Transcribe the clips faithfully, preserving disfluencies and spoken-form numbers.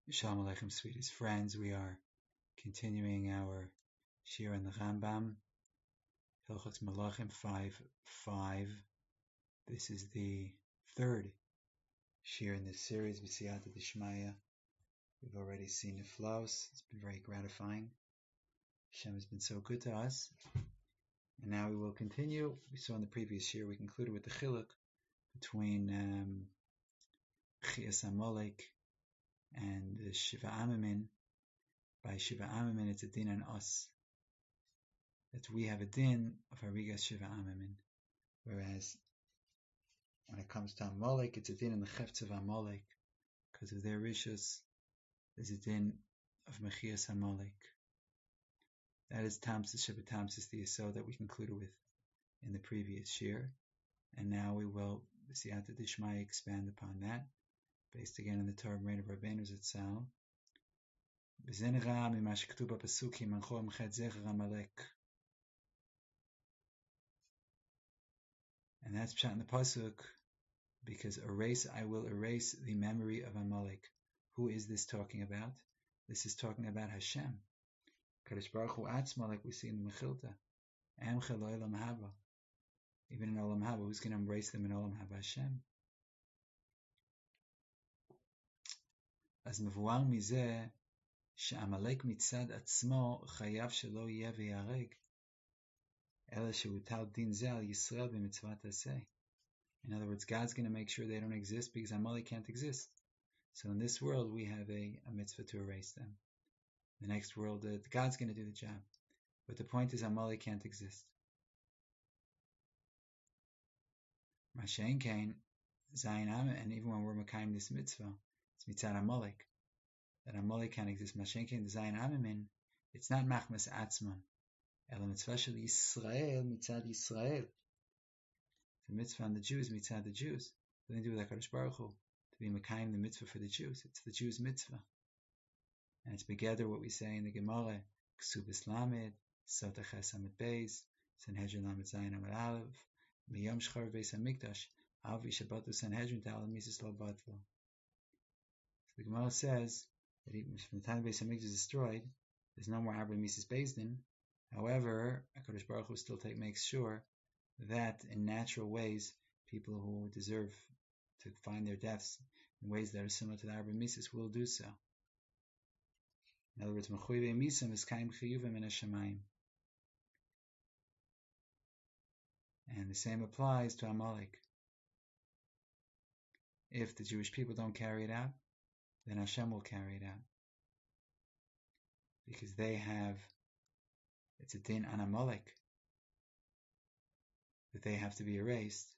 Shalom Aleichem, sweetest friends. We are continuing our Shir in the Rambam, Hilchot Malachim five five. This is the third Shir in this series, B'siyata D'Shmaya. We've already seen the flows. It's been very gratifying. Hashem has been so good to us. And now we will continue. We saw in the previous Shir, we concluded with the Chiluk between um, Chias Amalek and the Shiva Amamin. By Shiva Amamin, it's a din on us. That we have a din of Harigas Shiva Amamin. Whereas, when it comes to Amalek, it's a din in the Chefetz of Amalek. Because of their rishus, there's a din of Mechias Amalek. That is Tamsis Shiva Tamsis, the Yisod that we concluded with in the previous shir. And now we will, B'siyata D'Shmaya, expand upon that. Based again on the Torah Reign of Rabbeinu Zatzal. And that's pshat in the pasuk, because erase, I will erase the memory of Amalek. Who is this talking about? This is talking about Hashem. Kadosh Baruch Hu Atzma, like we see in the Mechilta. Amcha lo Olam Haba. Even in Olam Haba, who's going to embrace them in Olam Haba? Hashem. As mevuar mizeh, she'Amalek mitzad atzmo chayav shelo yeh v'yareg, ela she'utal din zeh al Yisrael b'mitzvat aseh. In other words, God's going to make sure they don't exist because Amalek can't exist. So in this world, we have a, a mitzvah to erase them. The next world, uh, God's going to do the job. But the point is, Amalek can't exist. Mashen Kain, Zayin Am, and even when we're Makayim this mitzvah, it's mitzad Amalek. That Amalek can't exist. Mashen Kain, the Zayin Amamin, it's not Machmas Atzman. Ela mitzvah shel Yisrael, mitzad Yisrael. The mitzvah on the Jews, mitzad the Jews. Nothing to do with HaKadosh Baruch Hu. To be Makayim the mitzvah for the Jews. It's the Jews' mitzvah. And it's together what we say in the Gemara, Ksubis Lamed, Sota Ches Amid Beis, Sanhedrin Lamed Zayin Amid Aleph, Miyom Shchar Beis HaMikdash, Avi Shabbatu Sanhedrin Ta'al Mises Lo Batlo. So the Gemara says that even from the time Beis HaMikdash is destroyed, there's no more Abra Mises Beis Din. However, HaKadosh Baruch Hu still take, makes sure that in natural ways, people who deserve to find their deaths in ways that are similar to the Abra Mises will do so. In other words, Mechuyev Misam is Kaim Chiyuvim in Hashemayim. And the same applies to Amalek. If the Jewish people don't carry it out, then Hashem will carry it out. Because they have, it's a din on Amalek, that they have to be erased.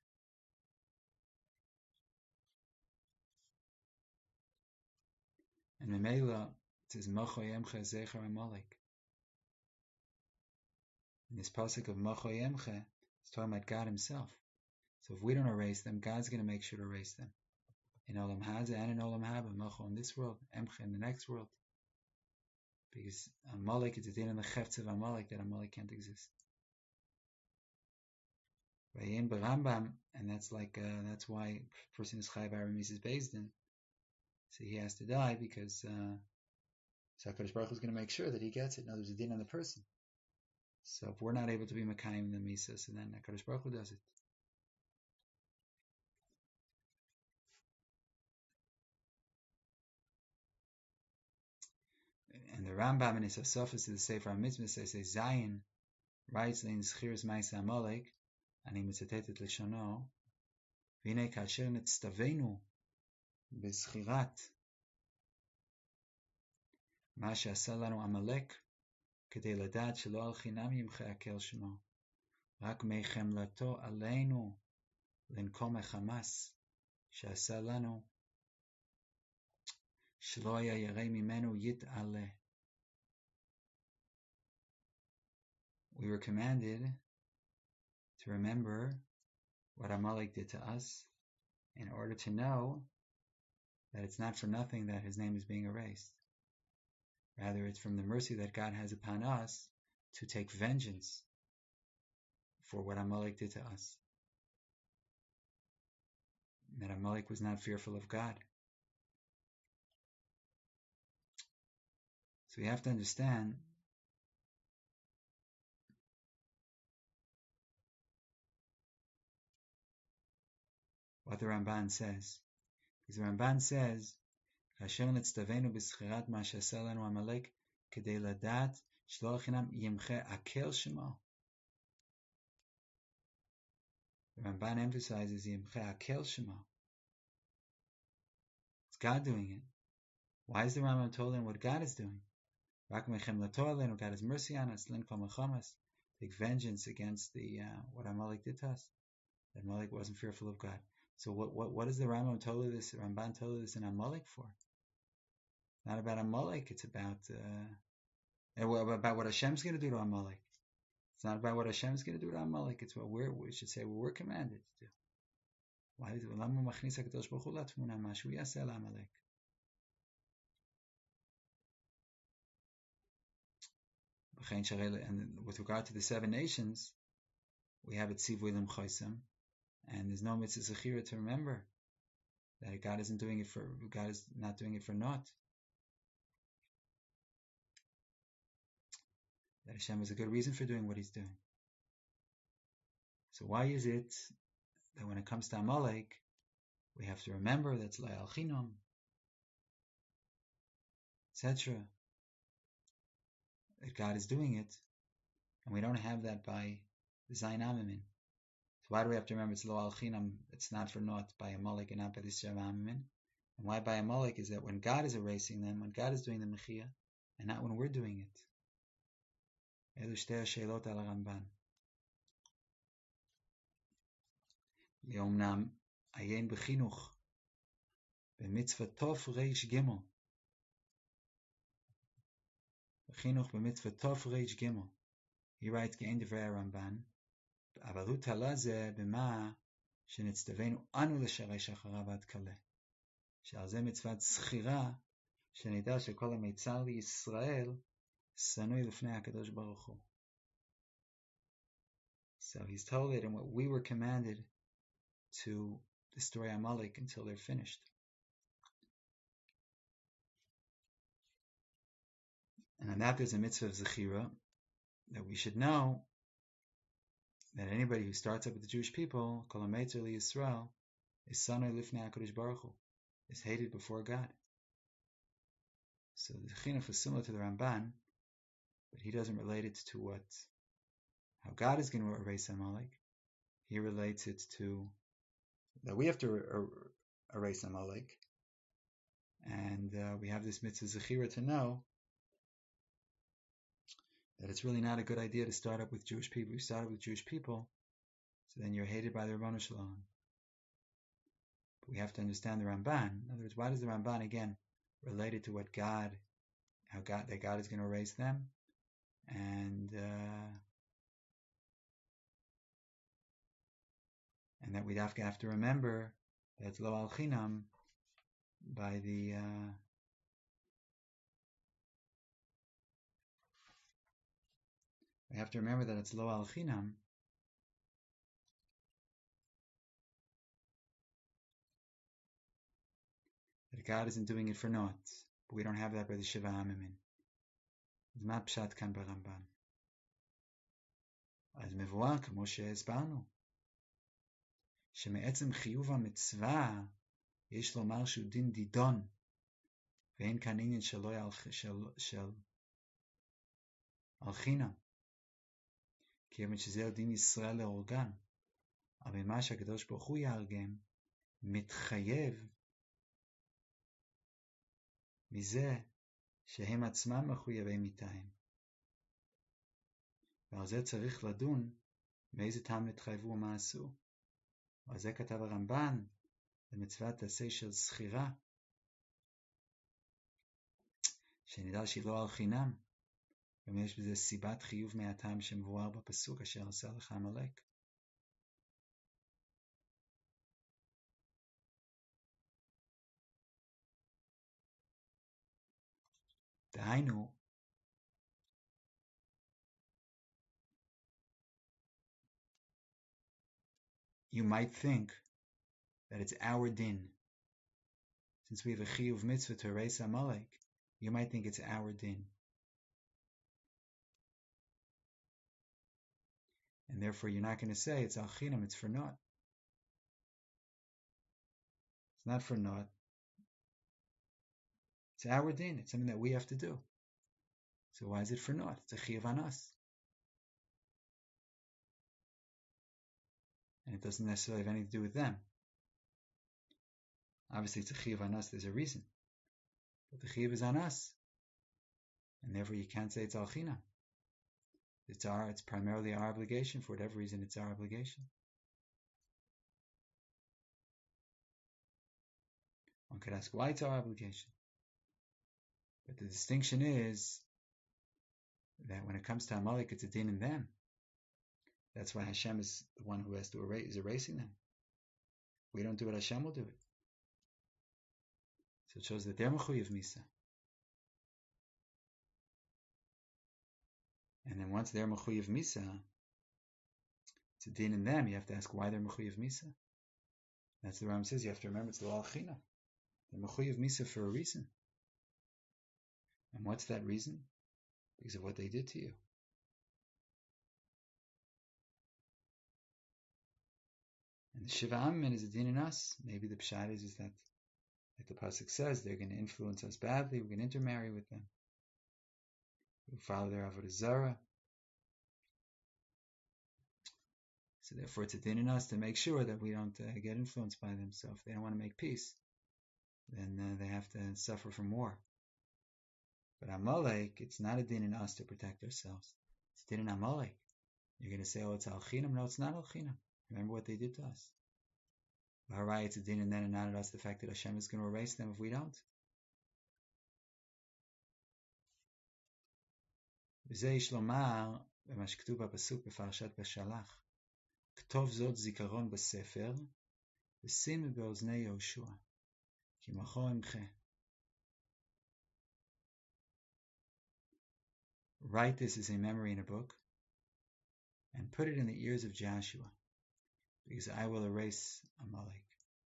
And Memela, it says, Machoyemcha Zecher Amalek. In this pasuk of Machoyemcha, it's talking about God Himself. So if we don't erase them, God's going to make sure to erase them. In Olam Haza and in Olam Haba, Macho in this world, Emcha in the next world. Because Amalek is a din in the Chefetz of Amalek that Amalek can't exist. Vayin Barambam, and that's like, uh, that's why a person is Chayav Abra Mises Beis Din. So he has to die because, uh, So HaKadosh Baruch Hu is going to make sure that he gets it. Now there's a din on the person. So if we're not able to be Makayim the Misa, so then HaKadosh Baruch Hu does it. And the Rambam in his Asofas to the Sefer HaMitzvah says, Zayin writes in Zchiras Ma'aseh Amalek, and he mitzatetet Lishono, V'nei kasher netztavenu b'zchirat מה שעשה לנו עמלק, כדי לדעת שלא על חינם ימחה הקהל שמו, רק מחמלתו עלינו לנקום החמאס, שעשה לנו, שלא היה ירא ממנו יתעלה. We were commanded to remember what Amalek did to us in order to know that it's not for nothing that his name is being erased. Rather, it's from the mercy that God has upon us to take vengeance for what Amalek did to us. That Amalek was not fearful of God. So we have to understand what the Ramban says. Because the Ramban says, Hashem nitztavenu b'schirat ma shaseh lanu Amalek kedei ladat shlo chinam yimche akel shemo. The Ramban emphasizes yimche akel shemo. It's God doing it. Why is the Rambam told him what God is doing? God has mercy on us. Take vengeance against the uh, what Amalek did to us. That Amalek wasn't fearful of God. So what what what is the Rambam told this? Ramban told this in Amalek for? Not about Amalek. It's about uh, about what Hashem's going to do to Amalek. It's not about what Hashem's going to do to Amalek. It's what we're we should say what we're commanded to do. Why is it? Amalek. And with regard to the seven nations, we have it Tzivui Lim Chaisam, and there's no mitzvah zechira to remember that God isn't doing it for God is not doing it for naught. That Hashem has a good reason for doing what He's doing. So why is it that when it comes to Amalek, we have to remember that's La'al Chinam, et cetera, that God is doing it, and we don't have that by Zayin Amimin. So why do we have to remember it's La'al Chinam, it's not for naught by Amalek and not by the Shav Amimin? And why by Amalek is that when God is erasing them, when God is doing the Mechia, and not when we're doing it. Elu shtei ha'sheilot al Ramban. Leomnam ayin b'chinuch b'mitzvah tov reish gimel. B'chinuch b'mitzvah tov reish gimel. He writes ge'en divrei Ramban. אבל הוא תלה זה במה שנצטווינו אנו לשרש אחריו עד כלה. שעל זה מצוות זכירה שנדע שכל המיצר לישראל שנוי לפני הקדוש ברוך הוא. So he's told it, and what we were commanded to destroy Amalek until they're finished. And on that there's a mitzvah of Zechira, that we should know that anybody who starts up with the Jewish people, Kol HaMeitzer Yisrael, is Sanoi Lifnei HaKadosh Baruch Hu, is hated before God. So the Chinuch is similar to the Ramban, but he doesn't relate it to what, how God is going to erase Amalek. He relates it to that we have to er- erase Amalek, and uh, we have this mitzvah Zechira to know that it's really not a good idea to start up with Jewish people. You start up with Jewish people, so then you're hated by the Ribono Shel Olam. But we have to understand the Ramban. In other words, why does the Ramban again relate it to what God, how God, that God is going to erase them, and uh, and that we'd have to have to remember that it's Lo Al Chinam by the uh, we have to remember that it's Lo Al Chinam that God isn't doing it for naught. But we don't have that by the Shiva Hamimin. It's not Pshat Kan Baramban. אז מבואר כמו שהסברנו שמעצם חיוב המצווה יש לומר שהוא דין דידון ואין כאן עניין שלא של על חינם כיוון שזה דין ישראל לאורגן אבל מה שהקדוש ברוך הוא יארגן מתחייב מזה שהם עצמם מחויבי מיתהם ועל זה צריך לדון מאיזה טעם נתחייבו ומה עשו. ועל זה כתב הרמב"ן במצוות עשה של זכירה שנדע שהיא לא על חינם גם יש בזה סיבת חיוב מהטעם שמבואר בפסוק אשר עשה לך עמלק. דהיינו you might think that it's our din. Since we have a chiyuv mitzvah to erase Amalek, you might think it's our din. and therefore you're not going to say it's al chinam, it's for naught. It's not for naught. It's our din. It's something that we have to do. So why is it for naught? It's a chiyuv on us. And it doesn't necessarily have anything to do with them. Obviously, it's a chiyuv on us. There's a reason. But the chiyuv is on us. And therefore, you can't say it's al chinam. It's our, it's primarily our obligation. For whatever reason, it's our obligation. One could ask why it's our obligation. But the distinction is that when it comes to Amalek, it's a din in them. That's why Hashem is the one who has to erase, is erasing them. We don't do it, Hashem will do it. So it shows that they're mechuyev misa. And then once they're mechuyev misa, it's a din in them. You have to ask why they're mechuyev misa. That's the Ram says. You have to remember it's the law of china. They're mechuyev misa for a reason. And what's that reason? Because of what they did to you. And the Shiva Amin is a din in us. Maybe the pshat is, is that, like the pasuk says, they're going to influence us badly. We're going to intermarry with them. We'll follow their avodah zarah. So therefore, it's a din in us to make sure that we don't uh, get influenced by them. So if they don't want to make peace, then uh, they have to suffer from war. But Amalek, it's not a din in us to protect ourselves. It's a din in Amalek. You're going to say, oh, it's al chinam. No, it's not al chinam. Remember what they did to us. Harai, it's a din and then and not at us the fact that Hashem is going to erase them if we don't. וזה יש לומר במה שכתוב בפסוק בפרשת בשלח. כתוב זאת זיכרון בספר ושים באוזני יהושע כי מחר ימחה. Write this as a memory in a book and put it in the ears of Joshua, because I will erase Amalek.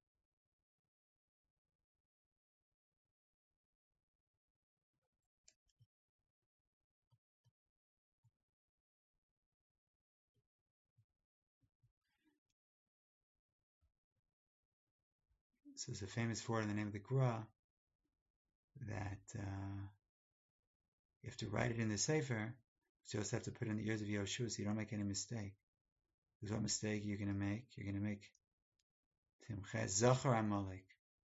So there's a famous word in the name of the Gra that uh, you have to write it in the Sefer, but you also have to put it in the ears of Yoshua so you don't make any mistake. Because what mistake you're going to make? You're going to make Timche Zachar Amalek.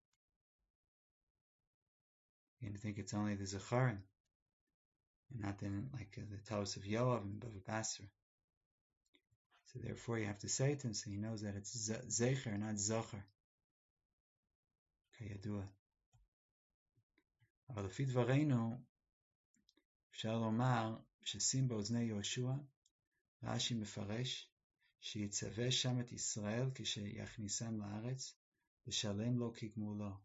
You're going to think it's only the Zacharim, and not then like uh, the Taos of Yoav and Bava Basra. So therefore you have to say it to him so he knows that it's Zecher, not Zachar. כידוע. אבל לפי דברינו, אפשר לומר ששים באוזני יהושע, רש"י מפרש, שיצווה שם את ישראל כשיכניסם לארץ, לשלם לו כגמולו.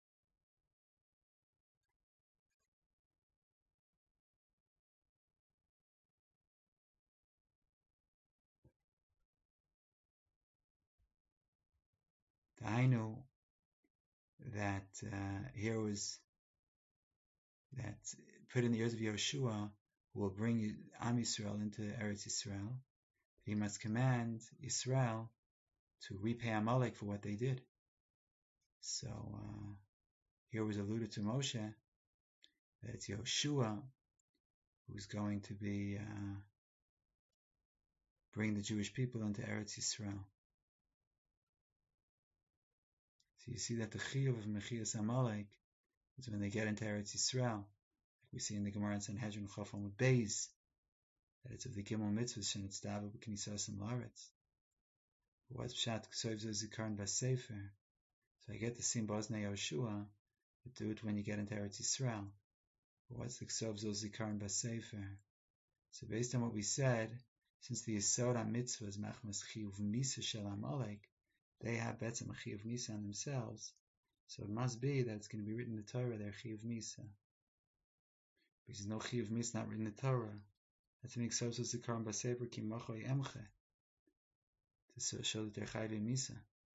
דהיינו, that uh, here was that put in the ears of Yehoshua, who will bring Am Yisrael into Eretz Yisrael. He must command Yisrael to repay Amalek for what they did. So uh, here was alluded to Moshe that it's Yehoshua who's going to be uh, bring the Jewish people into Eretz Yisrael. So you see that the chiyuv of Mechias Amalek is when they get into Eretz Yisrael, like we see in the Gemara in Sanhedrin Chaf Amud Beis, that it's of the Gimel Mitzvahs and it's Davar B'Knisas and Laretz. What's Pshat K'soiv Zikaron B'Sefer? So I get the Sim B'Oznei Yehoshua, but do it when you get into Eretz Yisrael. But what's the K'soiv Zikaron B'Sefer? So based on what we said, since the Yisod HaMitzvah is Machmas Chiyuv Misa Shel Amalek, they have Betzim Chiyuv Misa on themselves, so it must be that it's going to be written in the Torah, their Chiyuv Misa. Because there's no Chiyuv Misa not written in the Torah. That's what makes K'soiv Zikaron B'Sefer Ki Machoi Emche, to show that they're Chayli Misa.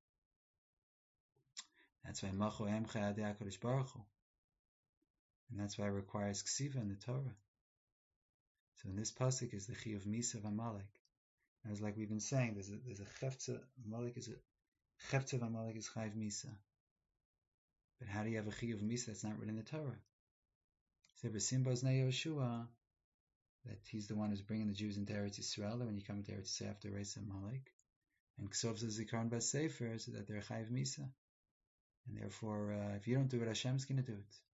That's why Machoi Emche Adei HaKadosh Baruch Hu. And that's why it requires Ksiva in the Torah. So in this pasuk is the Chiyuv Misa of Amalek. As like we've been saying, there's a there's a chefza malik is a chefza v'malik is chayv misa. But how do you have a chiyuv misa that's not written in the Torah? So b'sim b'oznei Yoshua, that he's the one who's bringing the Jews into Eretz Yisrael. That when you come into Eretz Yisrael after Reis Malik, and Ksov says Zikaron Bas Sefer, so that they're chayv misa, and therefore, uh, if you don't do it, Hashem's going to do it.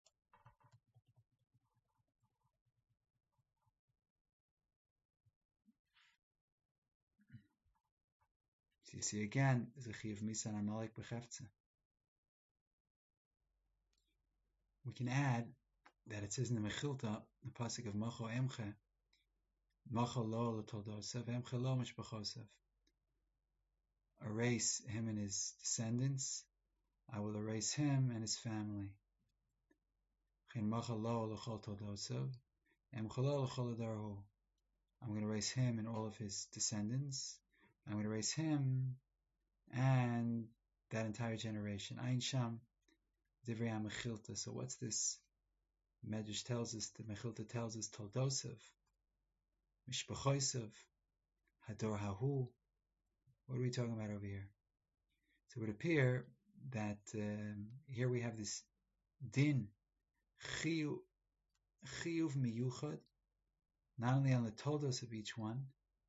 So you see again, there's a chiyuv misa and Amalek b'chefza. We can add that it says in the Mechilta, the pasuk of Macho Emche, Macho lo l'toldosav, Emche lo mishpachosav. Erase him and his descendants, I will erase him and his family. Chen Macho lo l'chol toldosav, Emche lo l'chol adarhu. I'm going to erase him and all of his descendants. I'm going to erase him and that entire generation. Ein Sham, Divrei HaMechilta. So what's this? Medrash tells us, the Mechilta tells us, Toldosav, Mishpachosav, Hador Hahu. What are we talking about over here? So it would appear that um, here we have this din, chiyuv miyuchad, not only on the toldos of each one,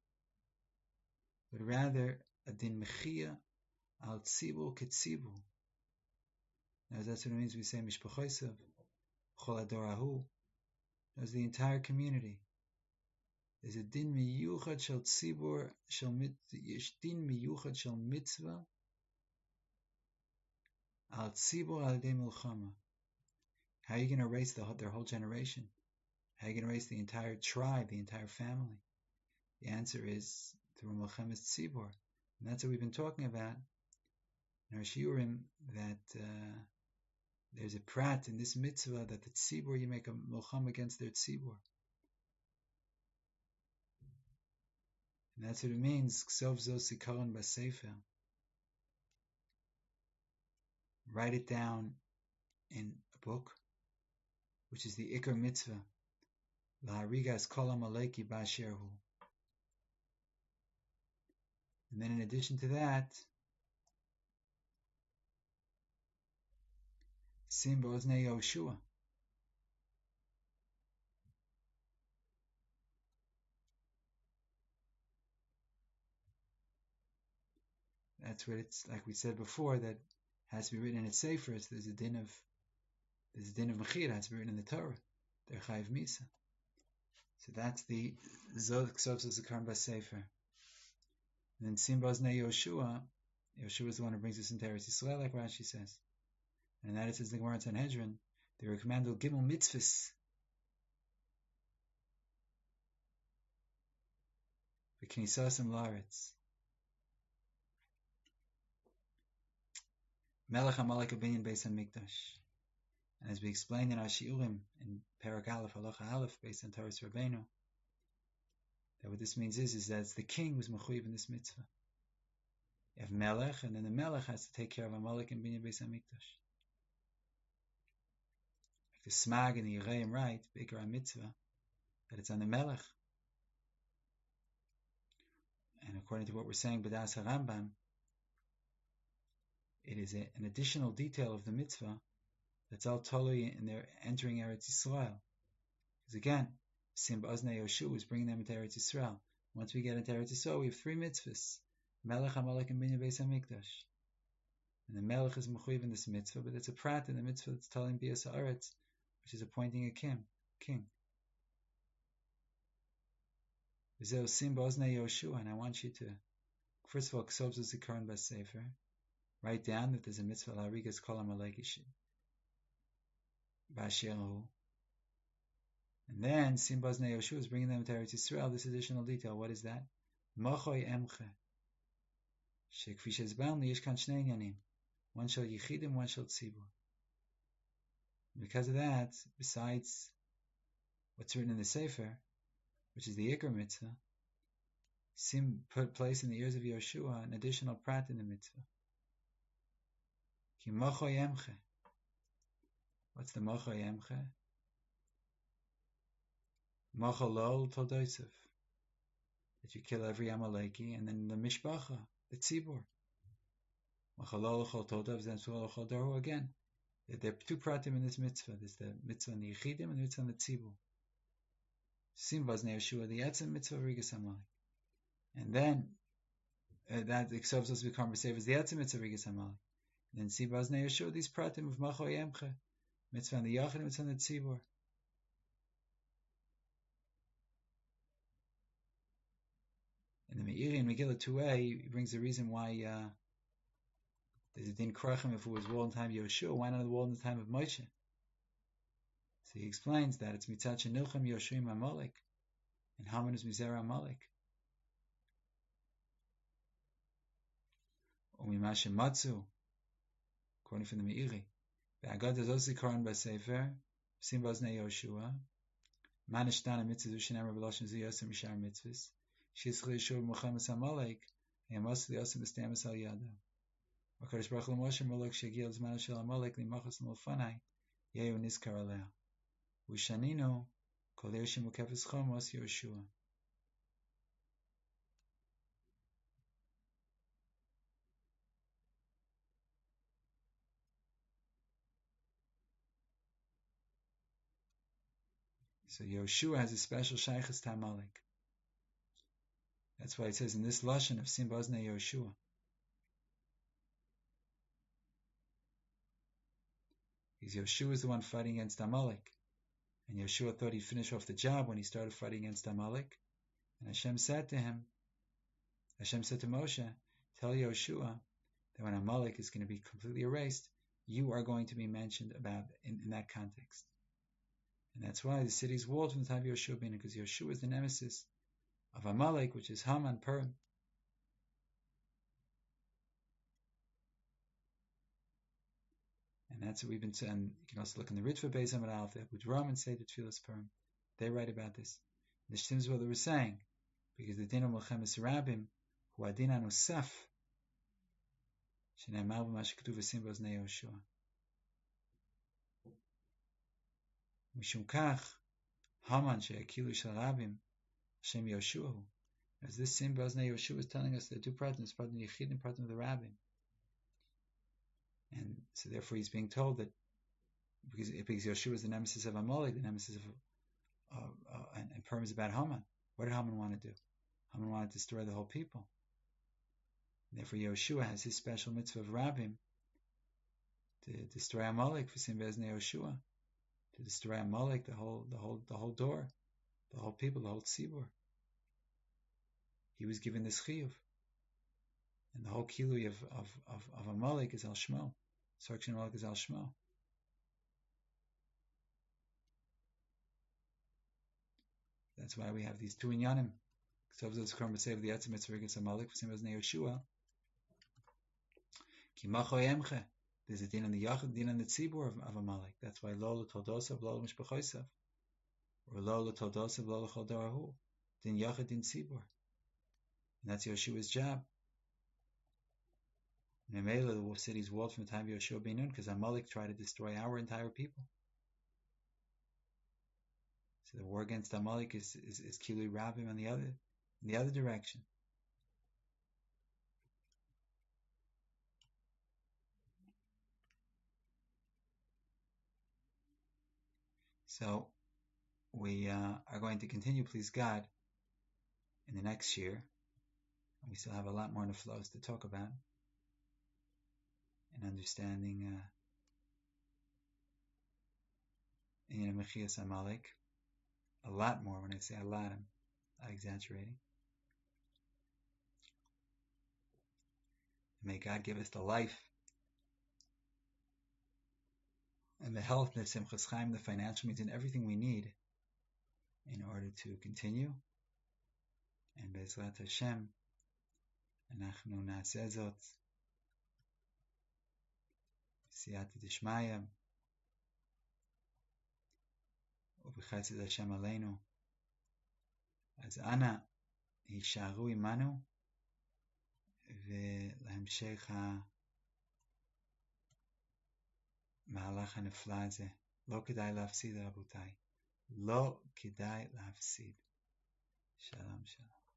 but rather a din mechia al tzibu ketzibu. Now that's what it means we say mishpachosav, chol adorahu. That's the entire community. There's a din miyuchad shel tzibur shel mit, yesh din miyuchad shel mitzvah al tzibur al yedei milchama. How are you going to erase the, their whole generation? How are you going to erase the entire tribe, the entire family? The answer is through Milchemes Tzibur. And that's what we've been talking about in our shiurim, that uh, there's a prat in this mitzvah that the Tzibur, you make a Milcham against their Tzibur. And that's what it means, Ksov zo sikaron b'sefer. Write it down in a book, which is the Ikar Mitzvah, Laharigas Kol Amaleki Ba'asher Hu. And then in addition to that, Sim B'oznei Yoshua. That's what it's, like we said before, that has to be written in its sefer. So there's a din of, there's a din of Mechira, has to be written in the Torah. They're Chayiv Misa. So that's the Zod Ksov Zikaron Bas Sefer. And then Sim B'oznei Yoshua, Yoshua is the one who brings us into Eretz Yisrael, like Rashi says. And that it says in the Gemara in Sanhedrin, they were commanded Gimel Mitzvahs. V'knisasim La'aretz. Melech HaMalek Abinyan Beis HaMikdash. And as we explained in our Shiurim, in Perek Aleph, Halacha Aleph, based on Torah's Rabbeinu, that what this means is, is that it's the king who's mechuyev in this mitzvah. You have Melech, and then the Melech has to take care of Amalek and Binyan Beis HaMikdash. Like the Smag and the Yereim write, Beikar HaMitzvah, that it's on the Melech. And according to what we're saying, B'das HaRambam, it is a, an additional detail of the mitzvah that's all totally in their entering Eretz Yisrael. Because again, Sim B'oznei Yoshua is bringing them into Eretz Yisrael. Once we get into Eretz Yisrael, we have three mitzvahs: Melech, Amalek, and Binyan Beis HaMikdash. And the Melech is mechuyev in this mitzvah, but it's a prat in the mitzvah that's telling Bias Haaretz, which is appointing a king. King. V'zeu Sim B'oznei Yoshua, and I want you to, first of all, Ksov Zikaron Bas Sefer, write down that there's a mitzvah Laharigas Kol Amalek Ba'asher Hu. And then Sim B'oznei Yoshua is bringing them to Eretz Yisrael. This additional detail, what is that? Mochoy Emche. Shekfi shezbalnu yesh kan shnei inyanim. One shel yichidim, one shel tzibur. Because of that, besides what's written in the Sefer, which is the Ikar Mitzvah, Sim put place in the ears of Yoshua an additional prat in the Mitzvah. Ki mochoy emche. What's the mochoy emche? Mocho lo toldosav. That that you kill every Amaleki, and then the Mishpacha, the Tzibur. Again, there are two pratim in this mitzvah. There's the mitzvah on the Yechidim and the mitzvah on the Tzibur. Sim Baznei Yeshua, the Etzem mitzvah Rigas Amalek. And then uh, that the Ksov supposed to become B'Sev is the Etzem mitzvah Rigas Amalek. And then Sim Baznei Yeshua, these pratim of Macho Yemcha, mitzvah on the Yachid, mitzvah on the Tzibur. And the Meiri in Megillah two a, he brings the reason why uh, there's a din krachim if it was wall in the time of Yoshua, why not the wall in the time of Moshe? So he explains that it's mitzat shenilcham Yoshuim Amalek, and Haman is Mizera Amalek. Umimashe matzu, according from the Meiri, the Agad is also Koran Basefer, Sim Baznei Yoshua, Manishtana mitzvah Zushanem Rabbaloshin Ziyosem Mishar mitzvahs, Shizch Yeshua Muchamas Amalek, Yamas Liyosem Estamas Al Yada. Akadosh Baruch Hu Moshe Molek Shegil Zman Shel Amalek Limachas Molfanai Yehu Nizkar Alea Ushanino Kol Yoshim Ukefes Chomos Yoshua. So Yoshua has a special shaychus to Amalek. That's why it says in this lashon of Sim Baznei Yoshua. Because Yoshua is the one fighting against Amalek. And Yoshua thought he'd finish off the job when he started fighting against Amalek. And Hashem said to him, Hashem said to Moshe, tell Yoshua that when Amalek is going to be completely erased, you are going to be mentioned about in, in that context. And that's why the city is walled from the time of Yoshua being, because Yoshua is the nemesis of Amalek, which is Haman, Purim. And that's what we've been saying. You can also look in the Ritva Beis Amud Aleph, which Raman say the Tfilas Purim. They write about this. The Shtim is what they were saying, because the din of Melchemes Rabim, who adin anusaf, shene'amar b'mashektuv v'sim baznei Yoshua. Mishum kach, Haman she'akilu shel Rabim, Hashem Yoshua. As this sim baznei Yoshua is telling us, there are two partners, partner Yechid and partner of the Rabim. And so therefore he's being told that because, because Yoshua is the nemesis of Amalek, the nemesis of uh, uh, and, and Purim is about Haman. What did Haman want to do? Haman wanted to destroy the whole people. And therefore Yoshua has his special mitzvah of Rabim to destroy Amalek for Sim Baznei Yoshua, to destroy Amalek, the whole the whole the whole door, the whole people, the whole tzibur. He was given this chiyuv. And the whole kilui of, of, of, of Amalek is Al Shmo. Searching Amalek is Al Shmo. That's why we have these two inyanim. There's a din on the Yachid, din on the Tzibur of, of Amalek. That's why Lo l'Toldosav, Lo l'Mishpachosav. Or Lo l'Toldosav, Lo l'Chol Darahu. Din Yachid, din Tzibur. And that's Yoshua's job. Nemela, the city's walled from the time of Yoshua ben Nun, because Amalek tried to destroy our entire people. So the war against Amalek is is, is Kilui Rabim on the other in the other direction. So we uh, are going to continue, please God, in the next year. We still have a lot more in the flows to talk about. And understanding uh, in Mechias Amalek, a lot more. When I say a lot, I'm, I'm exaggerating. May God give us the life and the health, the Simchas Chaim, the financial means, and everything we need in order to continue. And Bezrat Hashem, Anachnu Na'aseh Zot. Siyata Dishmaya U'b'chatzid Hashem Aleinu Az Ana Yisharu Imanu V'lahemshech ha'mahalach ha'nefla hazeh Lo kedai להפסיד רבותיי, לא כדאי להפסיד. Shalom, shalom.